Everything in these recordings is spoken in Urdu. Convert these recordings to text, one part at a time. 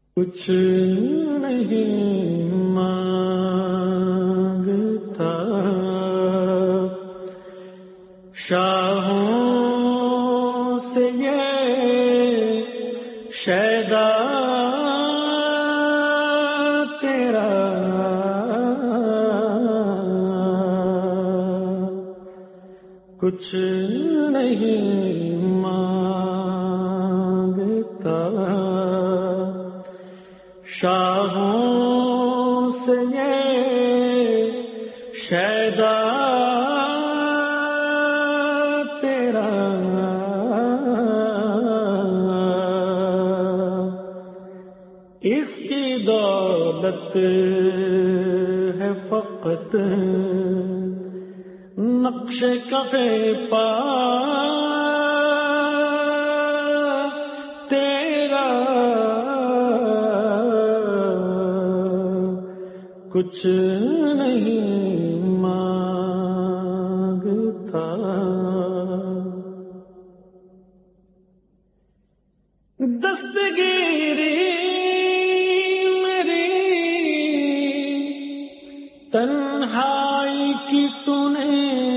کچھ نہیں مانگتا شاہوں سے یہ شیدا تیرا، کچھ نہیں مانگتا شاہوں سے یہ شیدا تیرا، اس کی دولت ہے فقط نقش کفے پا تیرا، کچھ نہیں مانگتا دستگیری میری تنہائی کی تو نے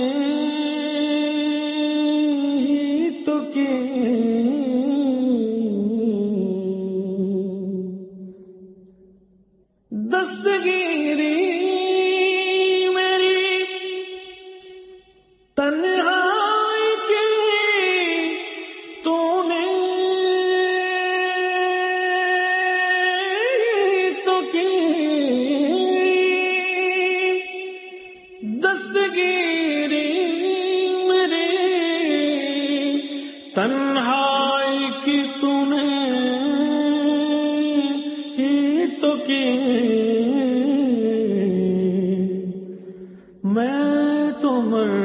تو کی، دستگیری میری تنہائی کی تو نے تو کی، دستگیری میری تنہائی کی تو نے ہی تو کی، میں تو مر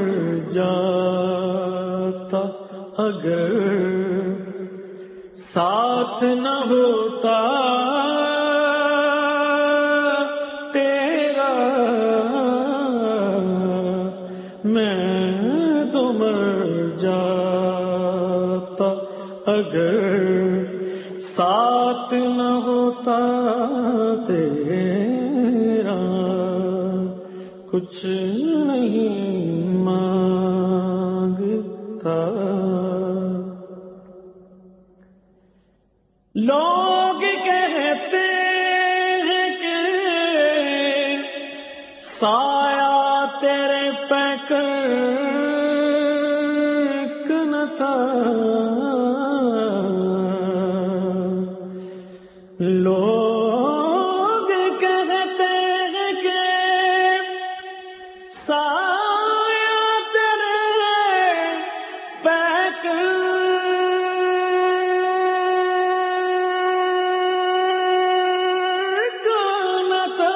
جاتا اگر ساتھ نہ ہوتا تیرا، میں تو مر جاتا اگر ساتھ نہ ہوتا تیرا، کچھ نہیں مانگتا لوگ کہتے ہیں کہ سایہ تیرے پیکر نہ تھا، لوگ کہتے ہیں کہ سایہ تیرے پیکر نہ تھا،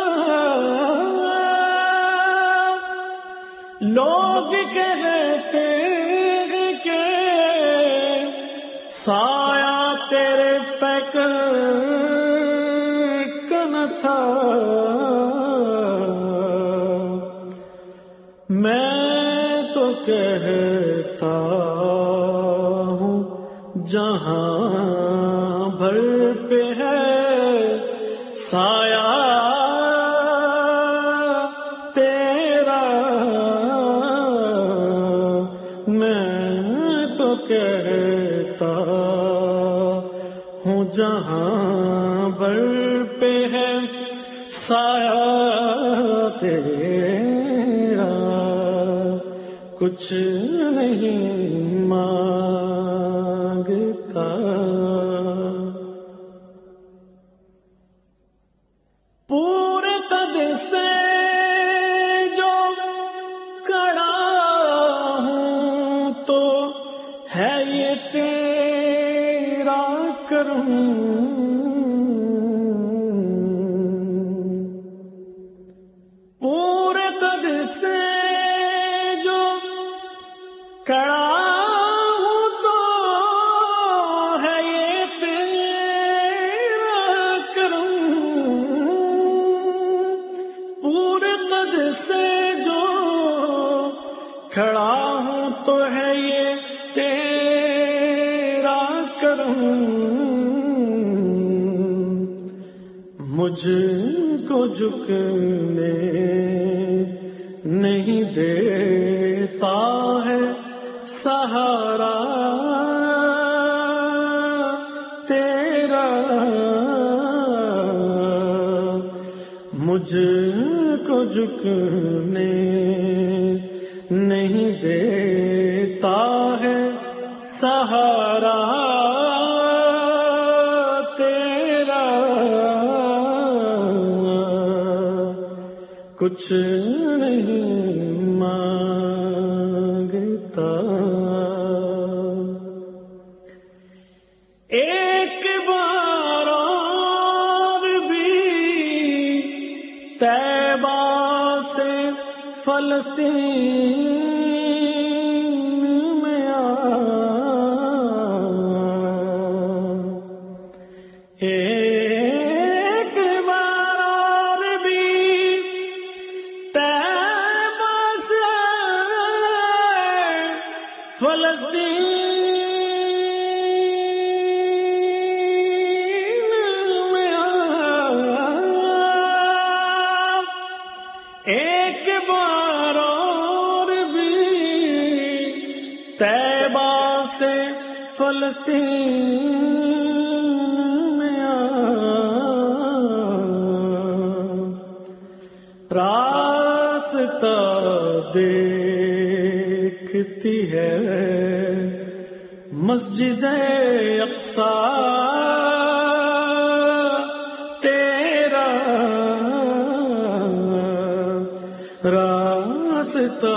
لوگ کہتے ہیں کہ سایہ تیرے پیکر نہ تھا، میں تو کہتا ہوں جہاں بھر پہ ہے سایہ تیرا، میں تو کہتا ہوں جہاں بھر پہ ہے سایہ تیرا، کچھ نہیں مانگتا پورے قد سے جو کڑا ہوں تو ہے یہ تیرا کرم، پورے قد سے جو کڑا ہوں تو ہے یہ تیرا کرم، پورے قد سے جو کھڑا ہوں تو ہے یہ تیرا کرم، مجھ کو جھکنے نہیں دیتا ہے سہارا تیرا، مجھ کو جھکنے نہیں دیتا ہے سہارا تیرا، کچھ نہیں مانگتا، ایک بار اور بھی طیبہ سے فلسطین میں آ، ایک بار اور بھی طیبہ سے فلسطین میں آ، ایک بار اور بھی طیبہ سے فلسطین میں آ، راستہ دیکھتی ہے مسجد اقصیٰ تیرا، راستہ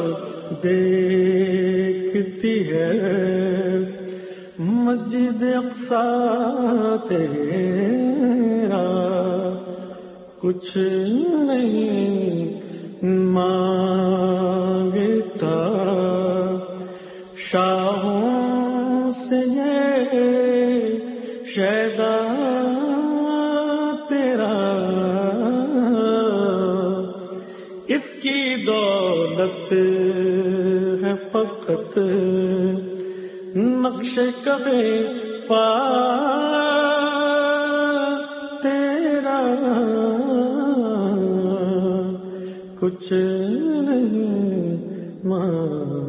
دیکھتی ہے مسجد اقصیٰ تیرا، کچھ نہیں مانگتا، شاہوں سے یہ شیدا تیرا، اس کی دولت ہے فقط نقش کبھی پا تیرا، کچھ نہیں مانگتا۔